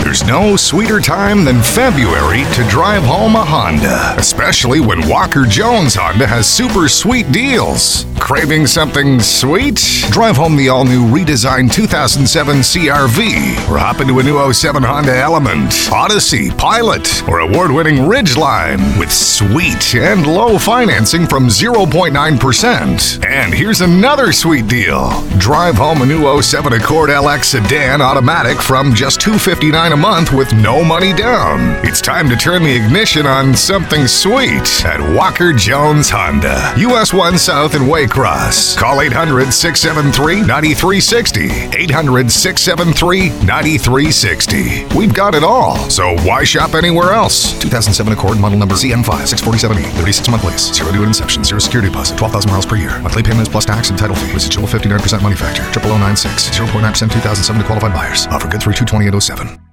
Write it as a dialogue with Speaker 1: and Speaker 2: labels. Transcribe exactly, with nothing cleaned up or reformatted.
Speaker 1: There's no sweeter time than February to drive home a Honda, especially when Walker Jones Honda has super sweet deals. Craving something sweet? Drive home the all-new redesigned two thousand seven C R V, or hop into a new oh seven Honda Element, Odyssey, Pilot, or award-winning Ridgeline with sweet and low financing from zero point nine percent. And here's another sweet deal. Drive home a new oh seven Accord L X sedan automatic from just two hundred fifty-nine dollars a month with no money down. It's time to turn the ignition on something sweet at Walker Jones Honda, U S one South in Waycross. Call eight hundred, six seven three, nine three six zero, eight hundred, six seven three, nine three six zero. We've got it all, so why shop anywhere else? two thousand seven Accord, model number C M five, six forty-seven E, thirty-six month lease, zero due at inception, zero security deposit, twelve thousand miles per year. Monthly payments plus tax and title fee. Residual fifty-nine percent money factor. Triple oh nine six, zero point nine percent two thousand seven to qualified buyers. Offer good through two twenty-eight oh seven.